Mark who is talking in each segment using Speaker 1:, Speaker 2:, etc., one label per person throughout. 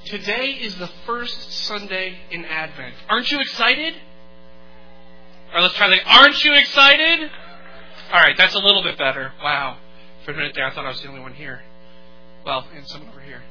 Speaker 1: Today is the first Sunday in Advent. Aren't you excited? All right, let's try that. Aren't you excited? All right, that's a little bit better. Wow. For a minute there, I thought I was the only one here. Well, and someone over here.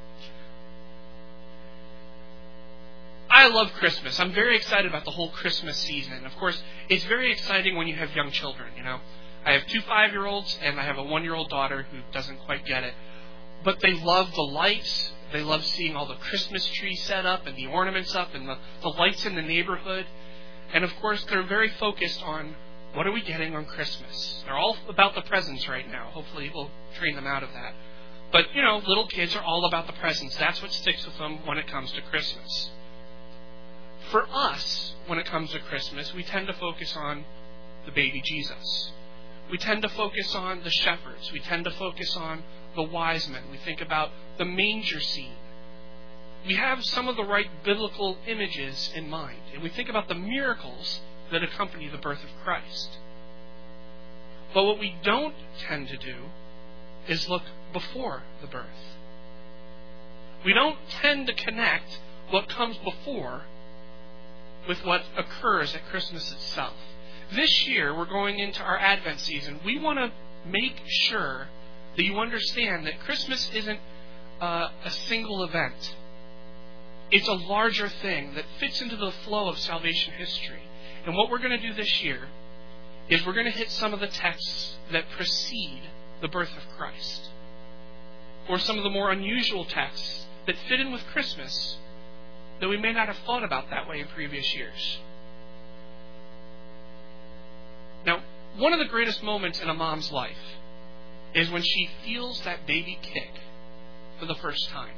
Speaker 1: I love Christmas. I'm very excited about the whole Christmas season. Of course, it's very exciting when you have young children, you know. I have 2 5-year-olds, and I have a 1-year-old daughter who doesn't quite get it. But they love the lights. They love seeing all the Christmas trees set up and the ornaments up and the lights in the neighborhood. And, of course, they're very focused on what are we getting on Christmas. They're all about the presents right now. Hopefully we'll train them out of that. But, you know, little kids are all about the presents. That's what sticks with them when it comes to Christmas. For us, when it comes to Christmas, we tend to focus on the baby Jesus. We tend to focus on the shepherds. We tend to focus on the wise men. We think about the manger scene. We have some of the right biblical images in mind. And we think about the miracles that accompany the birth of Christ. But what we don't tend to do is look before the birth. We don't tend to connect what comes before with what occurs at Christmas itself. This year, we're going into our Advent season. We want to make sure that you understand that Christmas isn't a single event. It's a larger thing that fits into the flow of salvation history. And what we're going to do this year is we're going to hit some of the texts that precede the birth of Christ, or some of the more unusual texts that fit in with Christmas that we may not have thought about that way in previous years. Now, one of the greatest moments in a mom's life is when she feels that baby kick for the first time.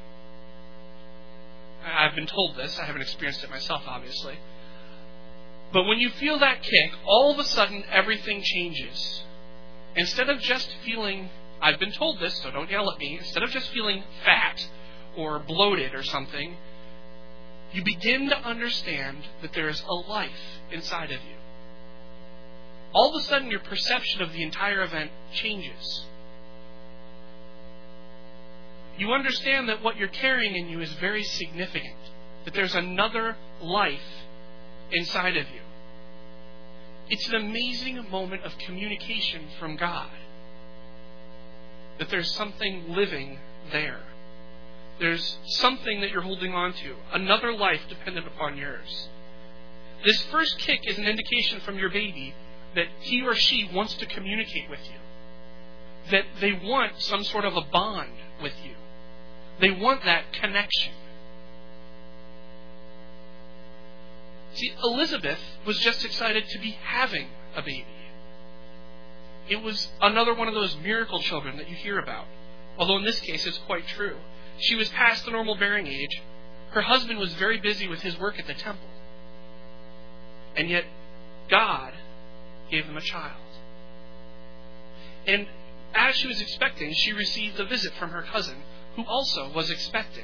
Speaker 1: I've been told this. I haven't experienced it myself, obviously. But when you feel that kick, all of a sudden everything changes. Instead of just feeling, I've been told this, so don't yell at me, instead of just feeling fat or bloated or something, you begin to understand that there is a life inside of you. All of a sudden your perception of the entire event changes. You understand that what you're carrying in you is very significant, that there's another life inside of you. It's an amazing moment of communication from God, that there's something living there. There's something that you're holding on to, another life dependent upon yours. This first kick is an indication from your baby that he or she wants to communicate with you, that they want some sort of a bond with you. They want that connection. See, Elizabeth was just excited to be having a baby. It was another one of those miracle children that you hear about, although in this case it's quite true. She was past the normal bearing age. Her husband was very busy with his work at the temple. And yet, God gave them a child. And as she was expecting, she received a visit from her cousin, who also was expecting.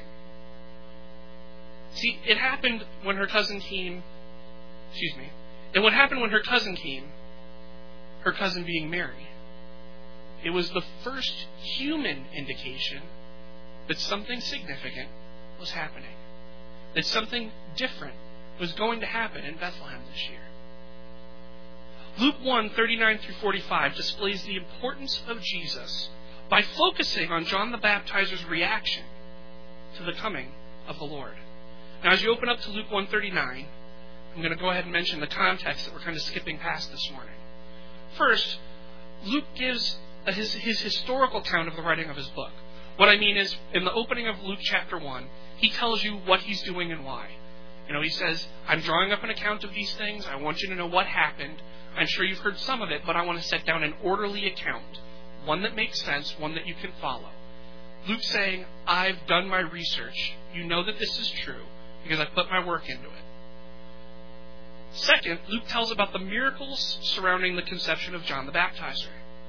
Speaker 1: See, it happened when her cousin came, and what happened when her cousin came, her cousin being Mary, it was the first human indication that something significant was happening, that something different was going to happen in Bethlehem this year. Luke 1:39-45 displays the importance of Jesus by focusing on John the Baptizer's reaction to the coming of the Lord. Now, as you open up to Luke 1:39, I'm going to go ahead and mention the context that we're kind of skipping past this morning. First, Luke gives his historical account of the writing of his book. What I mean is, in the opening of Luke chapter 1, he tells you what he's doing and why. You know, he says, I'm drawing up an account of these things. I want you to know what happened. I'm sure you've heard some of it, but I want to set down an orderly account, one that makes sense, one that you can follow. Luke's saying, I've done my research. You know that this is true because I put my work into it. Second, Luke tells about the miracles surrounding the conception of John the Baptizer.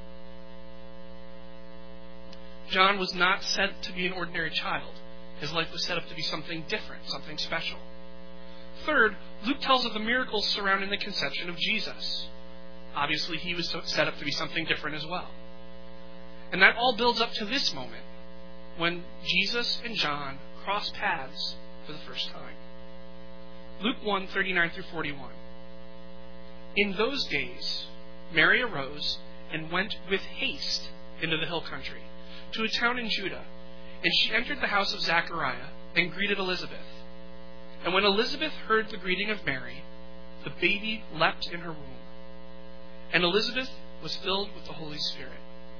Speaker 1: John was not set to be an ordinary child. His life was set up to be something different, something special. Third, Luke tells of the miracles surrounding the conception of Jesus. Obviously, he was set up to be something different as well. And that all builds up to this moment when Jesus and John cross paths for the first time. Luke 1:39 through 41. In those days, Mary arose and went with haste into the hill country, to a town in Judah, and she entered the house of Zechariah and greeted Elizabeth. And when Elizabeth heard the greeting of Mary, the baby leapt in her womb, and Elizabeth was filled with the Holy Spirit.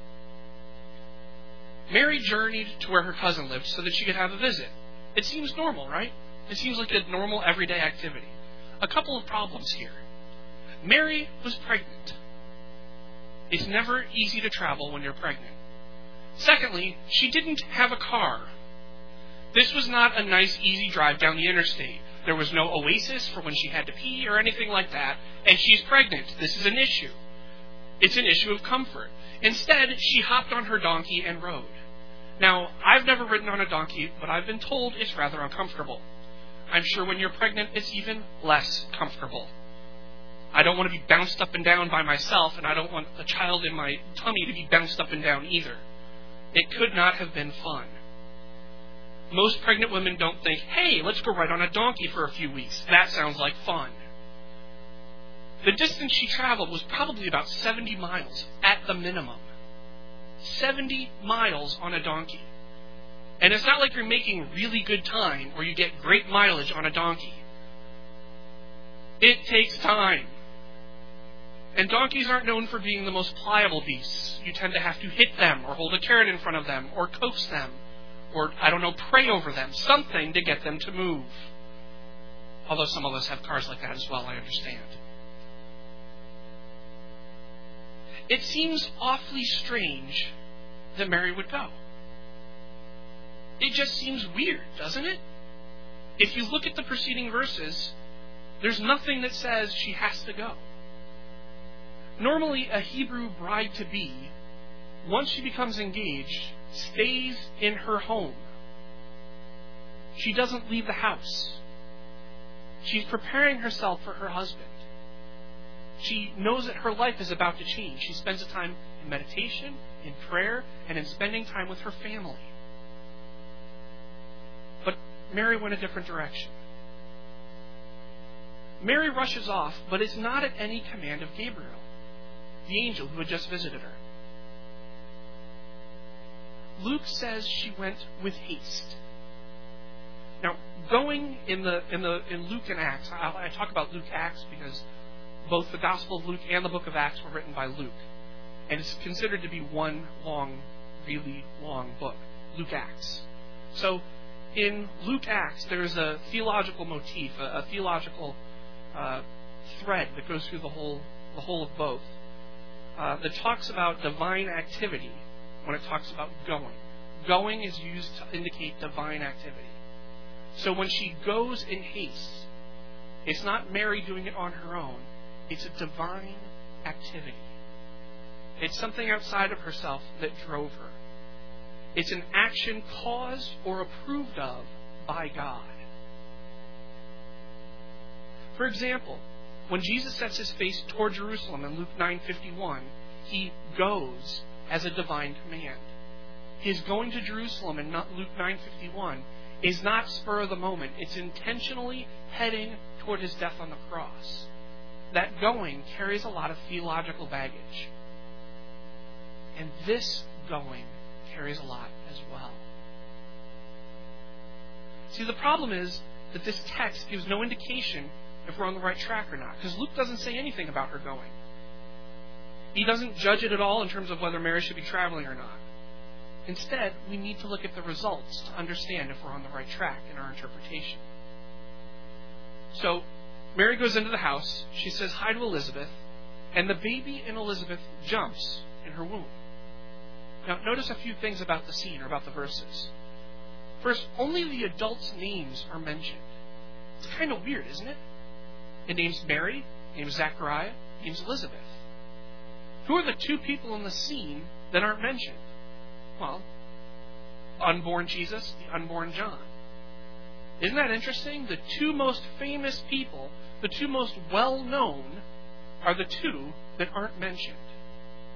Speaker 1: Mary journeyed to where her cousin lived so that she could have a visit. It seems normal, right? It seems like a normal everyday activity. A couple of problems here. Mary was pregnant. It's never easy to travel when you're pregnant. Secondly, she didn't have a car. This was not a nice, easy drive down the interstate. There was no oasis for when she had to pee or anything like that, and she's pregnant. This is an issue. It's an issue of comfort. Instead, she hopped on her donkey and rode. Now, I've never ridden on a donkey, but I've been told it's rather uncomfortable. I'm sure when you're pregnant, it's even less comfortable. I don't want to be bounced up and down by myself, and I don't want the child in my tummy to be bounced up and down either. It could not have been fun. Most pregnant women don't think, hey, let's go ride on a donkey for a few weeks. That sounds like fun. The distance she traveled was probably about 70 miles at the minimum. 70 miles on a donkey. And it's not like you're making really good time or you get great mileage on a donkey. It takes time. And donkeys aren't known for being the most pliable beasts. You tend to have to hit them or hold a carrot in front of them or coax them or, pray over them. Something to get them to move. Although some of us have cars like that as well, I understand. It seems awfully strange that Mary would go. It just seems weird, doesn't it? If you look at the preceding verses, there's nothing that says she has to go. Normally, a Hebrew bride-to-be, once she becomes engaged, stays in her home. She doesn't leave the house. She's preparing herself for her husband. She knows that her life is about to change. She spends the time in meditation, in prayer, and in spending time with her family. But Mary went a different direction. Mary rushes off, but it's not at any command of Gabriel, the angel who had just visited her. Luke says she went with haste. Now, going in Luke and Acts, I talk about Luke Acts because both the Gospel of Luke and the book of Acts were written by Luke. And it's considered to be one long, really long book, Luke Acts. So, in Luke Acts, there's a theological motif, a theological thread that goes through the whole of both, that talks about divine activity when it talks about going. Going is used to indicate divine activity. So when she goes in haste, it's not Mary doing it on her own. It's a divine activity. It's something outside of herself that drove her. It's an action caused or approved of by God. For example, when Jesus sets his face toward Jerusalem in Luke 9:51, he goes as a divine command. His going to Jerusalem in Luke 9:51 is not spur of the moment. It's intentionally heading toward his death on the cross. That going carries a lot of theological baggage. And this going carries a lot as well. See, the problem is that this text gives no indication if we're on the right track or not, because Luke doesn't say anything about her going. He doesn't judge it at all in terms of whether Mary should be traveling or not. Instead, we need to look at the results to understand if we're on the right track in our interpretation. So, Mary goes into the house, she says hi to Elizabeth, and the baby in Elizabeth jumps in her womb. Now, notice a few things about the scene or about the verses. First, only the adults' names are mentioned. It's kind of weird, isn't it? It names Mary, it names Zechariah, it names Elizabeth. Who are the two people in the scene that aren't mentioned? Well, unborn Jesus, the unborn John. Isn't that interesting? The two most famous people, the two most well-known, are the two that aren't mentioned.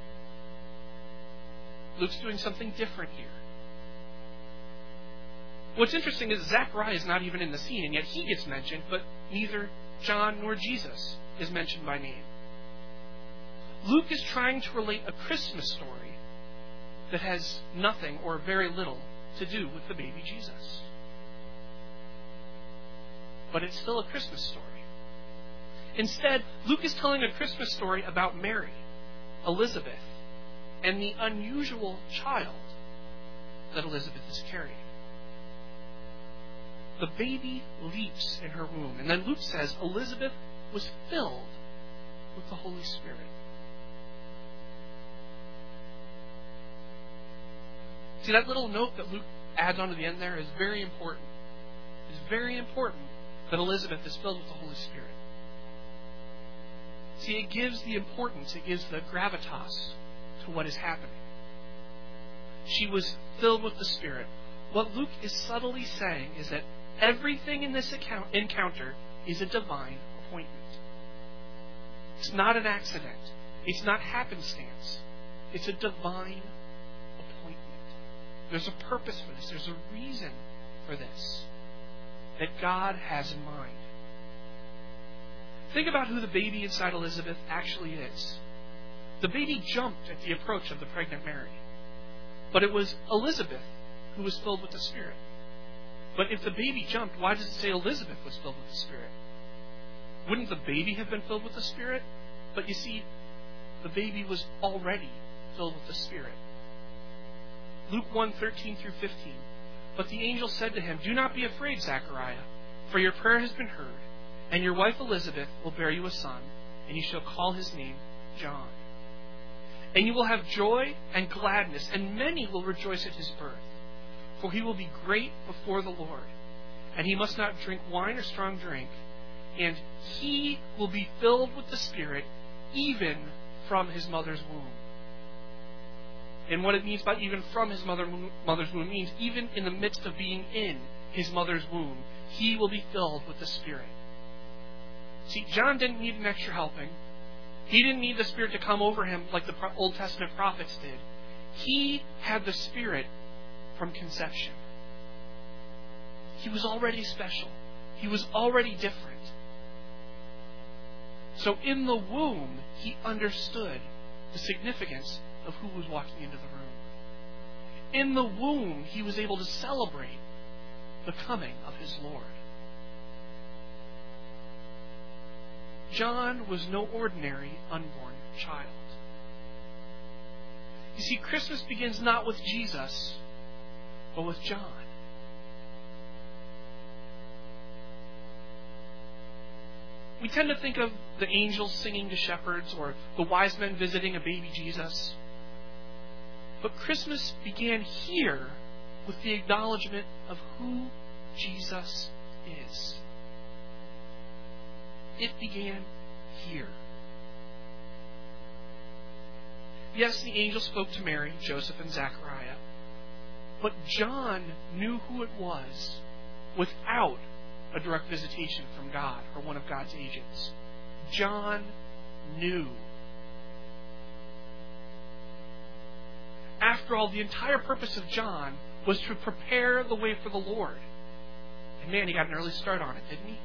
Speaker 1: Luke's doing something different here. What's interesting is Zechariah is not even in the scene, and yet he gets mentioned, but neither John nor Jesus is mentioned by name. Luke is trying to relate a Christmas story that has nothing or very little to do with the baby Jesus. But it's still a Christmas story. Instead, Luke is telling a Christmas story about Mary, Elizabeth, and the unusual child that Elizabeth is carrying. The baby leaps in her womb. And then Luke says Elizabeth was filled with the Holy Spirit. See, that little note that Luke adds onto the end there is very important. It's very important that Elizabeth is filled with the Holy Spirit. See, it gives the importance, it gives the gravitas to what is happening. She was filled with the Spirit. What Luke is subtly saying is that everything in this encounter is a divine appointment. It's not an accident. It's not happenstance. It's a divine appointment. There's a purpose for this. There's a reason for this that God has in mind. Think about who the baby inside Elizabeth actually is. The baby jumped at the approach of the pregnant Mary. But it was Elizabeth who was filled with the Spirit. But if the baby jumped, why does it say Elizabeth was filled with the Spirit? Wouldn't the baby have been filled with the Spirit? But you see, the baby was already filled with the Spirit. Luke 1:13 through 15. But the angel said to him, "Do not be afraid, Zechariah, for your prayer has been heard, and your wife Elizabeth will bear you a son, and you shall call his name John. And you will have joy and gladness, and many will rejoice at his birth. For he will be great before the Lord, and he must not drink wine or strong drink, and he will be filled with the Spirit even from his mother's womb." And what it means by even from his mother's womb means even in the midst of being in his mother's womb, he will be filled with the Spirit. See, John didn't need an extra helping. He didn't need the Spirit to come over him like the Old Testament prophets did. He had the Spirit from conception. He was already special. He was already different. So in the womb, he understood the significance of who was walking into the room. In the womb, he was able to celebrate the coming of his Lord. John was no ordinary unborn child. You see, Christmas begins not with Jesus, but with John. We tend to think of the angels singing to shepherds or the wise men visiting a baby Jesus. But Christmas began here with the acknowledgement of who Jesus is. It began here. Yes, the angel spoke to Mary, Joseph, and Zechariah. But John knew who it was without a direct visitation from God or one of God's agents. John knew. After all, the entire purpose of John was to prepare the way for the Lord. And man, he got an early start on it, didn't he?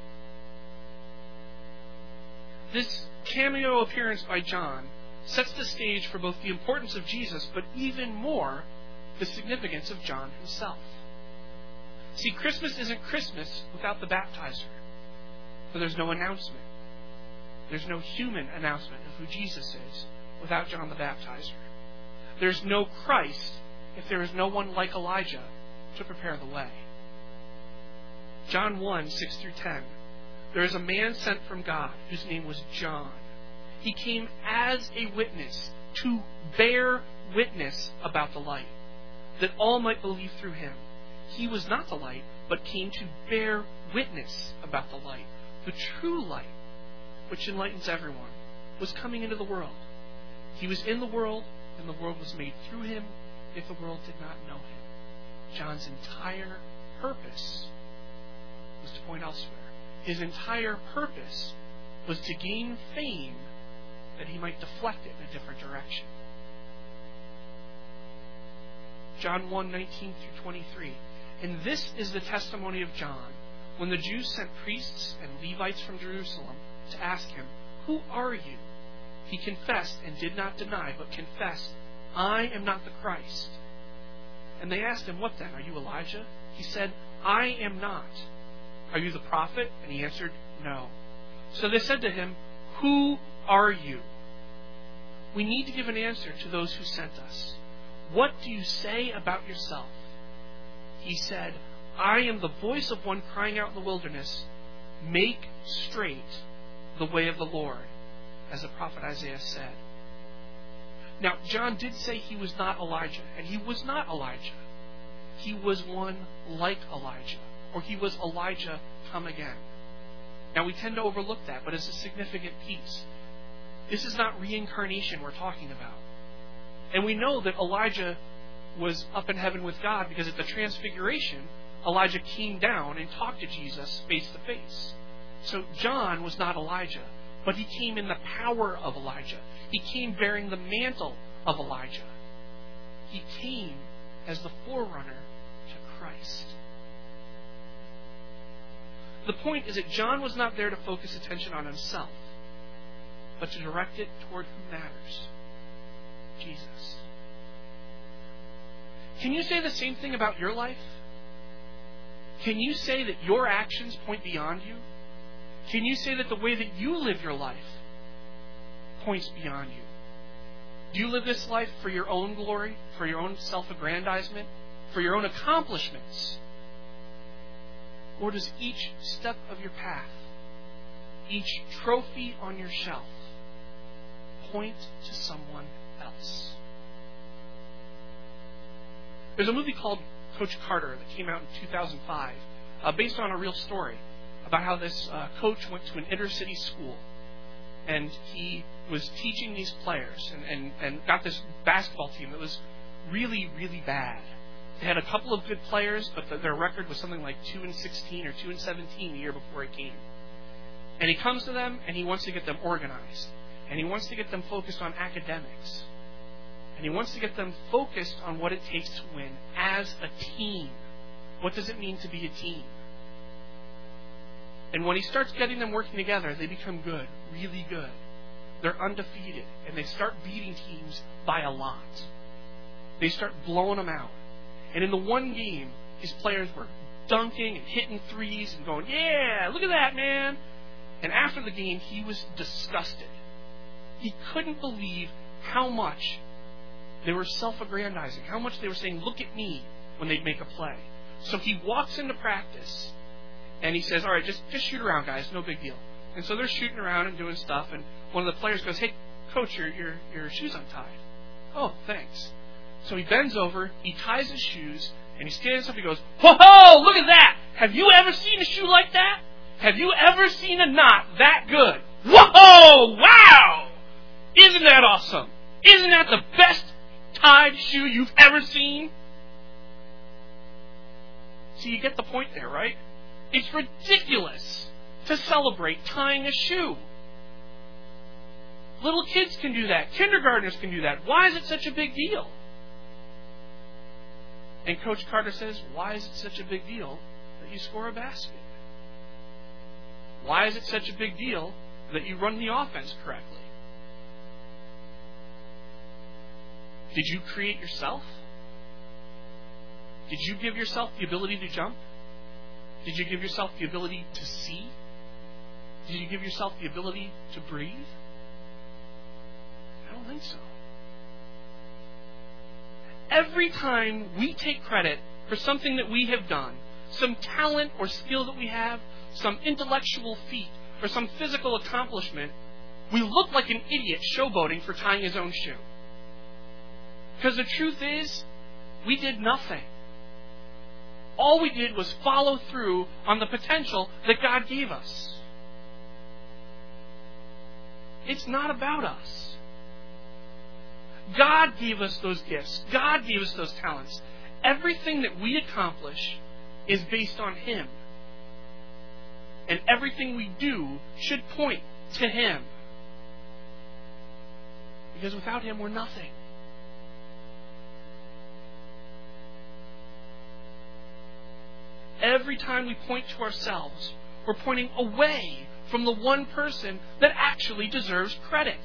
Speaker 1: This cameo appearance by John sets the stage for both the importance of Jesus, but even more, the significance of John himself. See, Christmas isn't Christmas without the baptizer, for there's no announcement. There's no human announcement of who Jesus is without John the Baptizer. There's no Christ if there is no one like Elijah to prepare the way. John 1:6 through 10. There is a man sent from God whose name was John. He came as a witness to bear witness about the light, that all might believe through him. He was not the light, but came to bear witness about the light. The true light, which enlightens everyone, was coming into the world. He was in the world, and the world was made through him, yet the world did not know him. John's entire purpose was to point elsewhere. His entire purpose was to gain fame that he might deflect it in a different direction. John 1:19 through 23. And this is the testimony of John. When the Jews sent priests and Levites from Jerusalem to ask him, "Who are you?" he confessed and did not deny, but confessed, "I am not the Christ." And they asked him, "What then? Are you Elijah?" He said, "I am not." "Are you the prophet?" And he answered, "No." So they said to him, "Who are you?" We need to give an answer to those who sent us. What do you say about yourself? He said, "I am the voice of one crying out in the wilderness, 'Make straight the way of the Lord,' as the prophet Isaiah said." Now, John did say he was not Elijah, and he was not Elijah. He was one like Elijah, or he was Elijah come again. Now, we tend to overlook that, but it's a significant piece. This is not reincarnation we're talking about. And we know that Elijah was up in heaven with God because at the Transfiguration, Elijah came down and talked to Jesus face to face. So John was not Elijah, but he came in the power of Elijah. He came bearing the mantle of Elijah. He came as the forerunner to Christ. The point is that John was not there to focus attention on himself, but to direct it toward who matters: Jesus. Can you say the same thing about your life? Can you say that your actions point beyond you? Can you say that the way that you live your life points beyond you? Do you live this life for your own glory, for your own self-aggrandizement, for your own accomplishments? Or does each step of your path, each trophy on your shelf, point to someone else? There's a movie called Coach Carter that came out in 2005, based on a real story about how this coach went to an inner-city school, and he was teaching these players and got this basketball team that was really, really bad. They had a couple of good players, but their record was something like 2-16 or 2-17 the year before he came. And he comes to them, and he wants to get them organized. And he wants to get them focused on academics. And he wants to get them focused on what it takes to win as a team. What does it mean to be a team? And when he starts getting them working together, they become good, really good. They're undefeated, and they start beating teams by a lot. They start blowing them out. And in the one game, his players were dunking and hitting threes and going, "Yeah, look at that, man." And after the game, he was disgusted. He couldn't believe how much they were self-aggrandizing, how much they were saying, "Look at me," when they'd make a play. So he walks into practice, and he says, "All right, just shoot around, guys, no big deal." And so they're shooting around and doing stuff, and one of the players goes, "Hey, coach, your shoe's untied." "Oh, thanks." So he bends over, he ties his shoes, and he stands up, he goes, "Whoa, look at that! Have you ever seen a shoe like that? Have you ever seen a knot that good? Whoa, wow! Isn't that awesome? Isn't that the best tied shoe you've ever seen?" So you get the point there, right? It's ridiculous to celebrate tying a shoe. Little kids can do that. Kindergartners can do that. Why is it such a big deal? And Coach Carter says, why is it such a big deal that you score a basket? Why is it such a big deal that you run the offense correctly? Did you create yourself? Did you give yourself the ability to jump? Did you give yourself the ability to see? Did you give yourself the ability to breathe? I don't think so. Every time we take credit for something that we have done, some talent or skill that we have, some intellectual feat, or some physical accomplishment, we look like an idiot showboating for tying his own shoe. Because the truth is, we did nothing. All we did was follow through on the potential that God gave us. It's not about us. God gave us those gifts. God gave us those talents. Everything that we accomplish is based on Him. And everything we do should point to Him. Because without Him, we're nothing. every time we point to ourselves, we're pointing away from the one person that actually deserves credit.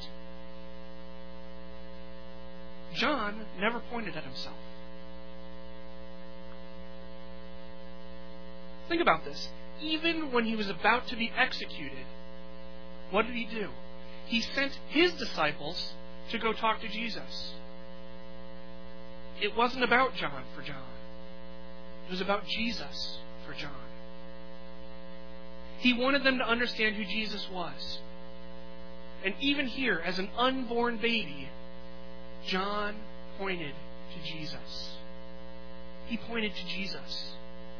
Speaker 1: John never pointed at himself. Think about this. Even when he was about to be executed, what did he do? He sent his disciples to go talk to Jesus. It wasn't about John for John. It was about Jesus for John. He wanted them to understand who Jesus was. And even here, as an unborn baby, John pointed to Jesus. He pointed to Jesus.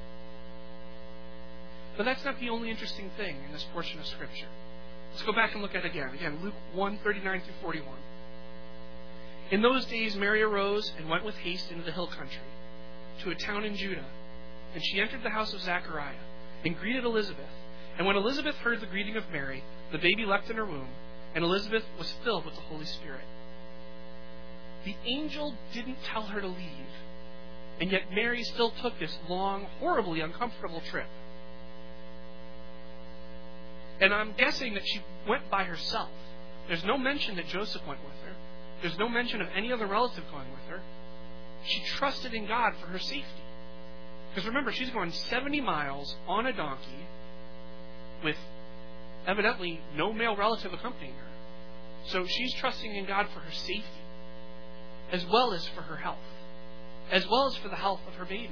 Speaker 1: But that's not the only interesting thing in this portion of Scripture. Let's go back and look at it again. Again, Luke 1:39 through 41. In those days, Mary arose and went with haste into the hill country, to a town in Judah. And she entered the house of Zechariah and greeted Elizabeth. And when Elizabeth heard the greeting of Mary, the baby leapt in her womb, and Elizabeth was filled with the Holy Spirit. The angel didn't tell her to leave, and yet Mary still took this long, horribly uncomfortable trip. And I'm guessing that she went by herself. There's no mention that Joseph went with her. There's no mention of any other relative going with her. She trusted in God for her safety. Because remember, she's going 70 miles on a donkey with evidently no male relative accompanying her. So she's trusting in God for her safety, as well as for her health, as well as for the health of her baby.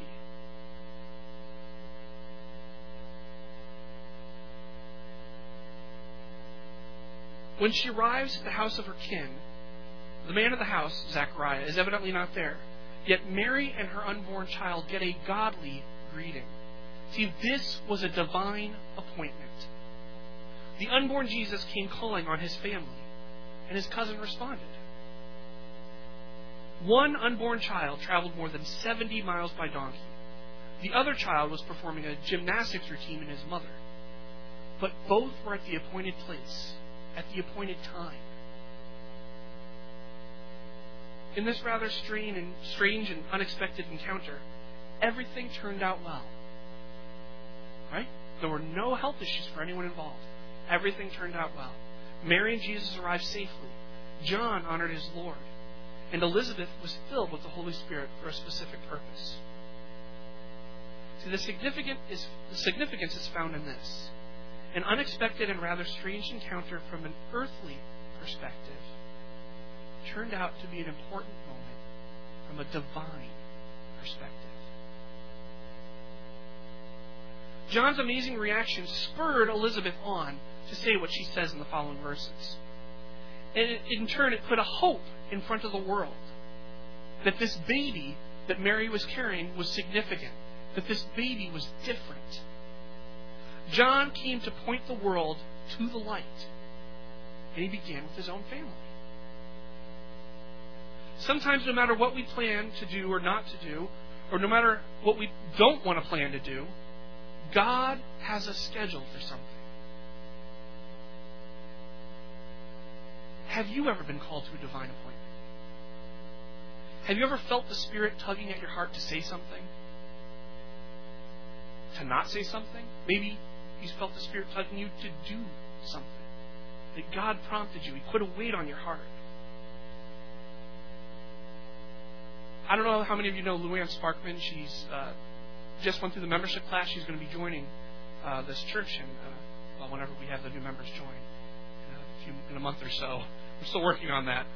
Speaker 1: When she arrives at the house of her kin, the man of the house, Zechariah, is evidently not there. Yet Mary and her unborn child get a godly greeting. See, this was a divine appointment. The unborn Jesus came calling on his family, and his cousin responded. One unborn child traveled more than 70 miles by donkey. The other child was performing a gymnastics routine in his mother. But both were at the appointed place, at the appointed time. In this rather strange and unexpected encounter, everything turned out well. Right? There were no health issues for anyone involved. Everything turned out well. Mary and Jesus arrived safely. John honored his Lord. And Elizabeth was filled with the Holy Spirit for a specific purpose. See, the significance is found in this. An unexpected and rather strange encounter from an earthly perspective turned out to be an important moment from a divine perspective. John's amazing reaction spurred Elizabeth on to say what she says in the following verses. And in turn, it put a hope in front of the world that this baby that Mary was carrying was significant, that this baby was different. John came to point the world to the light, and he began with his own family. Sometimes, no matter what we plan to do or not to do, or no matter what we don't want to plan to do, God has a schedule for something. Have you ever been called to a divine appointment? Have you ever felt the Spirit tugging at your heart to say something? To not say something? Maybe you felt the Spirit tugging you to do something. That God prompted you. He put a weight on your heart. I don't know how many of you know Luann Sparkman. She's just went through the membership class. She's going to be joining this church whenever we have the new members join in a month or so. We're still working on that.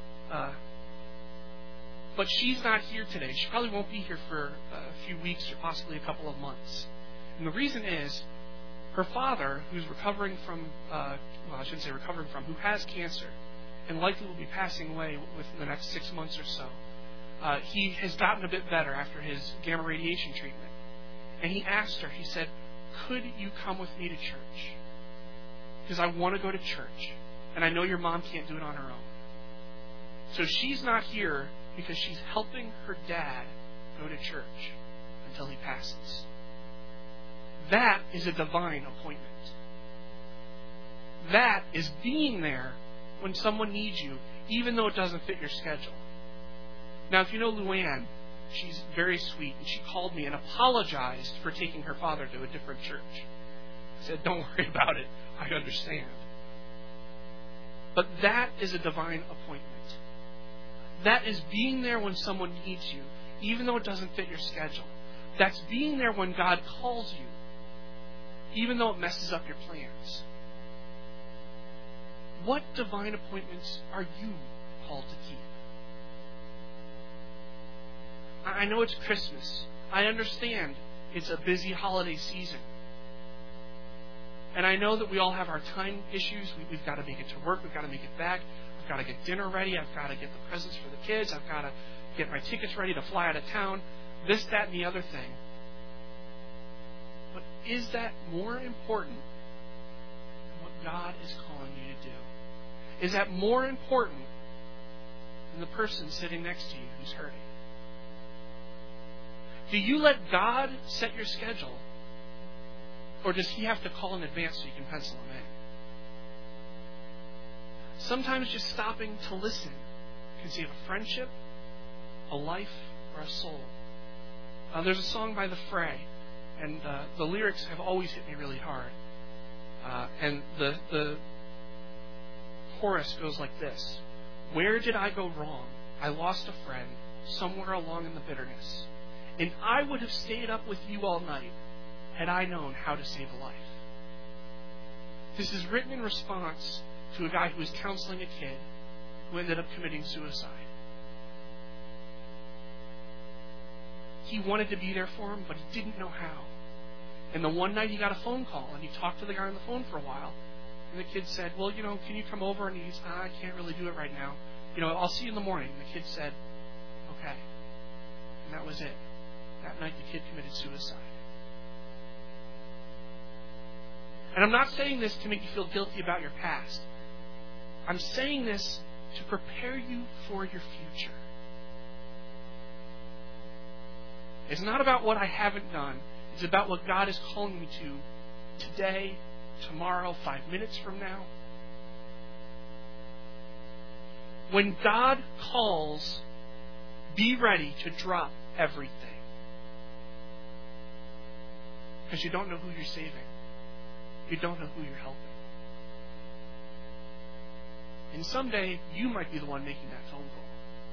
Speaker 1: But she's not here today. She probably won't be here for a few weeks or possibly a couple of months. And the reason is her father, who's recovering from, who has cancer and likely will be passing away within the next 6 months or so. He has gotten a bit better after his gamma radiation treatment. And he asked her, he said, could you come with me to church? Because I want to go to church. And I know your mom can't do it on her own. So she's not here because she's helping her dad go to church until he passes. That is a divine appointment. That is being there when someone needs you, even though it doesn't fit your schedule. Now, if you know Luann, she's very sweet, and she called me and apologized for taking her father to a different church. I said, don't worry about it. I understand. But that is a divine appointment. That is being there when someone needs you, even though it doesn't fit your schedule. That's being there when God calls you, even though it messes up your plans. What divine appointments are you called to keep? I know it's Christmas. I understand it's a busy holiday season. And I know that we all have our time issues. We've got to make it to work. We've got to make it back. I've got to get dinner ready. I've got to get the presents for the kids. I've got to get my tickets ready to fly out of town. This, that, and the other thing. But is that more important than what God is calling you to do? Is that more important than the person sitting next to you who's hurting? Do you let God set your schedule? Or does He have to call in advance so you can pencil Him in? Sometimes just stopping to listen can save a friendship, a life, or a soul. There's a song by The Fray, and the lyrics have always hit me really hard. And the chorus goes like this. Where did I go wrong? I lost a friend somewhere along in the bitterness. And I would have stayed up with you all night had I known how to save a life. This is written in response to a guy who was counseling a kid who ended up committing suicide. He wanted to be there for him, but he didn't know how. And the one night he got a phone call, and he talked to the guy on the phone for a while. And the kid said, well, can you come over? And he's, I can't really do it right now. I'll see you in the morning. And the kid said, okay. And that was it. That night the kid committed suicide. And I'm not saying this to make you feel guilty about your past. I'm saying this to prepare you for your future. It's not about what I haven't done. It's about what God is calling me to today, tomorrow, 5 minutes from now. When God calls, be ready to drop everything. Because you don't know who you're saving. You don't know who you're helping. And someday, you might be the one making that phone call.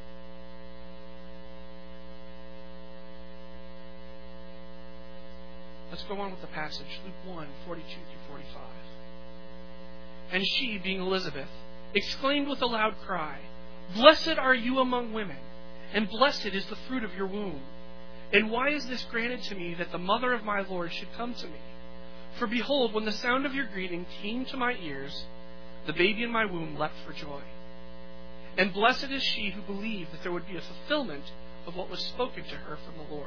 Speaker 1: Let's go on with the passage. Luke 1, 42 through 45. And she, being Elizabeth, exclaimed with a loud cry, Blessed are you among women, and blessed is the fruit of your womb. And why is this granted to me that the mother of my Lord should come to me? For behold, when the sound of your greeting came to my ears, the baby in my womb leapt for joy. And blessed is she who believed that there would be a fulfillment of what was spoken to her from the Lord.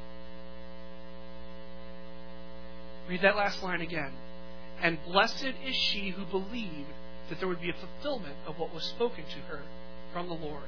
Speaker 1: Read that last line again. And blessed is she who believed that there would be a fulfillment of what was spoken to her from the Lord.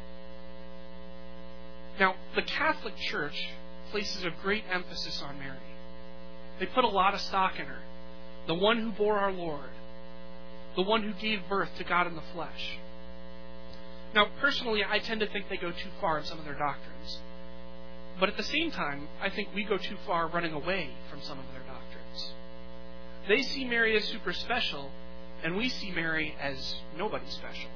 Speaker 1: Now, the Catholic Church places a great emphasis on Mary. They put a lot of stock in her. The one who bore our Lord. The one who gave birth to God in the flesh. Now, personally, I tend to think they go too far in some of their doctrines. But at the same time, I think we go too far running away from some of their doctrines. They see Mary as super special, and we see Mary as nobody special.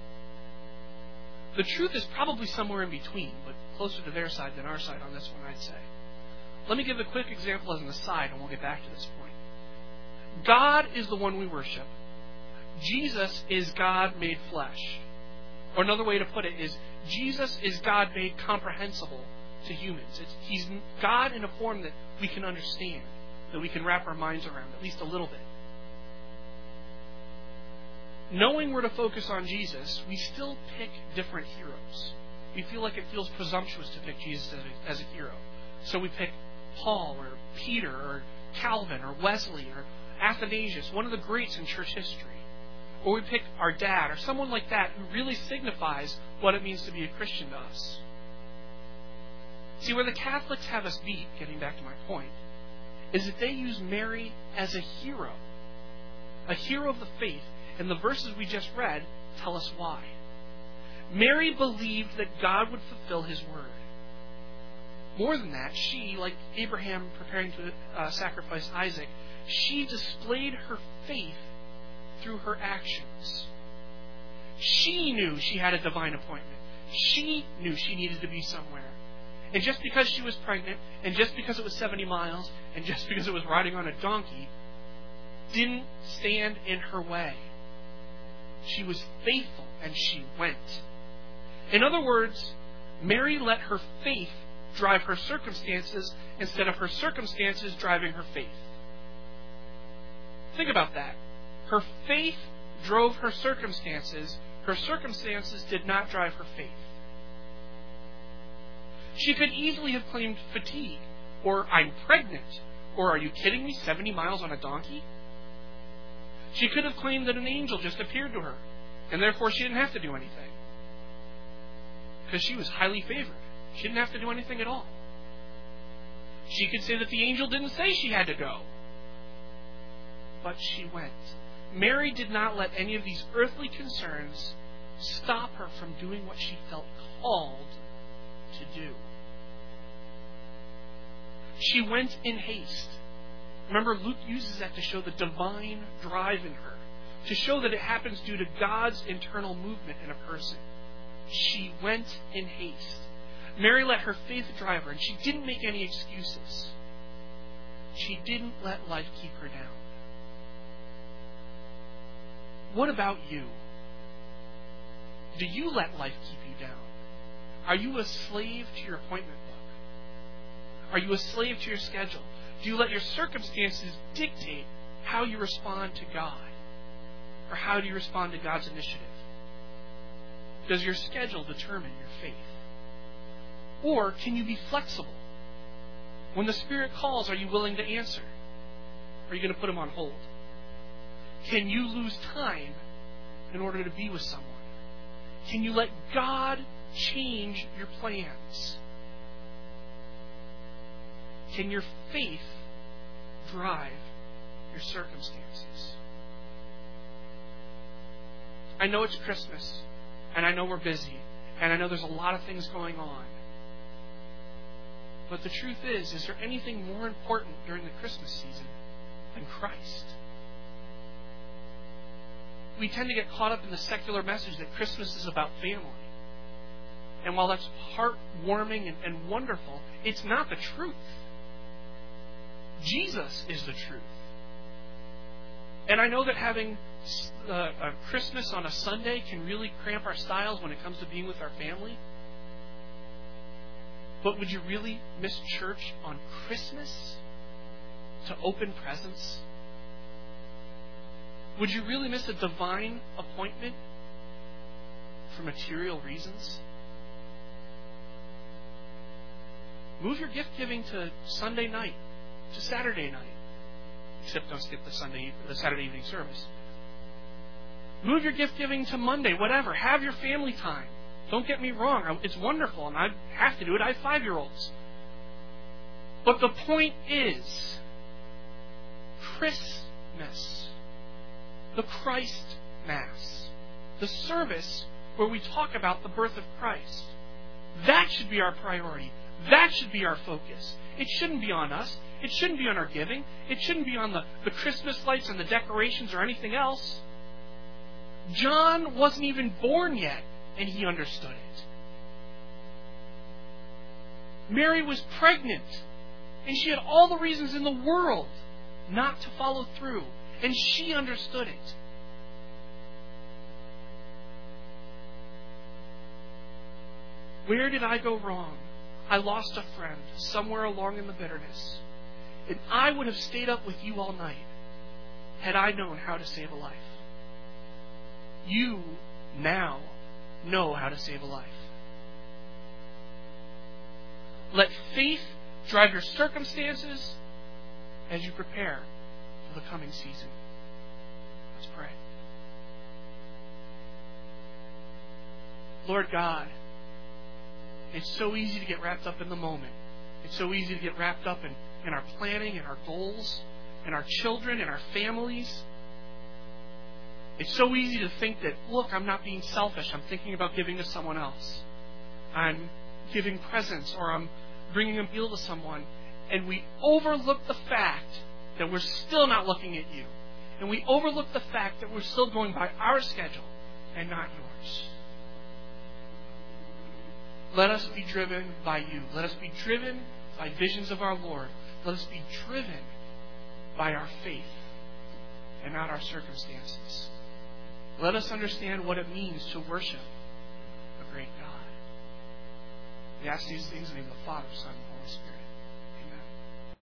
Speaker 1: The truth is probably somewhere in between, but closer to their side than our side on this one, I'd say. Let me give a quick example as an aside, and we'll get back to this point. God is the one we worship. Jesus is God made flesh. Or another way to put it is, Jesus is God made comprehensible to humans. He's God in a form that we can understand, that we can wrap our minds around, at least a little bit. Knowing where to focus on Jesus, we still pick different heroes. We feel like it feels presumptuous to pick Jesus as a hero. So we pick Paul or Peter or Calvin or Wesley or Athanasius, one of the greats in church history. Or we pick our dad or someone like that who really signifies what it means to be a Christian to us. See, where the Catholics have us beat, getting back to my point, is that they use Mary as a hero of the faith. And the verses we just read tell us why. Mary believed that God would fulfill His word. More than that, she, like Abraham preparing to sacrifice Isaac, she displayed her faith through her actions. She knew she had a divine appointment. She knew she needed to be somewhere. And just because she was pregnant, and just because it was 70 miles, and just because it was riding on a donkey, didn't stand in her way. She was faithful, and she went. In other words, Mary let her faith drive her circumstances instead of her circumstances driving her faith. Think about that. Her faith drove her circumstances. Her circumstances did not drive her faith. She could easily have claimed fatigue, or I'm pregnant, or are you kidding me, 70 miles on a donkey? She could have claimed that an angel just appeared to her, and therefore she didn't have to do anything. Because she was highly favored. She didn't have to do anything at all. She could say that the angel didn't say she had to go. But she went. Mary did not let any of these earthly concerns stop her from doing what she felt called to do. She went in haste. Remember, Luke uses that to show the divine drive in her, to show that it happens due to God's internal movement in a person. She went in haste. Mary let her faith drive her, and she didn't make any excuses. She didn't let life keep her down. What about you? Do you let life keep you down? Are you a slave to your appointment book? Are you a slave to your schedule? Do you let your circumstances dictate how you respond to God? Or how do you respond to God's initiative? Does your schedule determine your faith? Or can you be flexible? When the Spirit calls, are you willing to answer? Or are you going to put Him on hold? Can you lose time in order to be with someone? Can you let God change your plans? Can your faith drive your circumstances? I know it's Christmas, and I know we're busy, and I know there's a lot of things going on. But the truth is there anything more important during the Christmas season than Christ? We tend to get caught up in the secular message that Christmas is about family. And while that's heartwarming and wonderful, it's not the truth. Jesus is the truth. And I know that having a Christmas on a Sunday can really cramp our styles when it comes to being with our family. But would you really miss church on Christmas to open presents? Would you really miss a divine appointment for material reasons? Move your gift giving to Sunday night, to Saturday night. Except don't skip the Saturday evening service. Move your gift giving to Monday, whatever. Have your family time. Don't get me wrong. It's wonderful, and I have to do it. I have 5-year-olds. But the point is, Christmas, the Christ Mass, the service where we talk about the birth of Christ, that should be our priority. That should be our focus. It shouldn't be on us. It shouldn't be on our giving. It shouldn't be on the Christmas lights and the decorations or anything else. John wasn't even born yet, and he understood it. Mary was pregnant, and she had all the reasons in the world not to follow through, and she understood it. Where did I go wrong? I lost a friend somewhere along in the bitterness, and I would have stayed up with you all night had I known how to save a life. You now know how to save a life. Let faith drive your circumstances as you prepare for the coming season. Let's pray. Lord God, it's so easy to get wrapped up in the moment. It's so easy to get wrapped up in our planning and our goals and our children and our families. It's so easy to think that, look, I'm not being selfish. I'm thinking about giving to someone else. I'm giving presents, or I'm bringing a meal to someone, and we overlook the fact that we're still not looking at you. And we overlook the fact that we're still going by our schedule and not yours. Let us be driven by you. Let us be driven by visions of our Lord. Let us be driven by our faith and not our circumstances. Let us understand what it means to worship a great God. We ask these things in the name of the Father, Son, and Holy Spirit.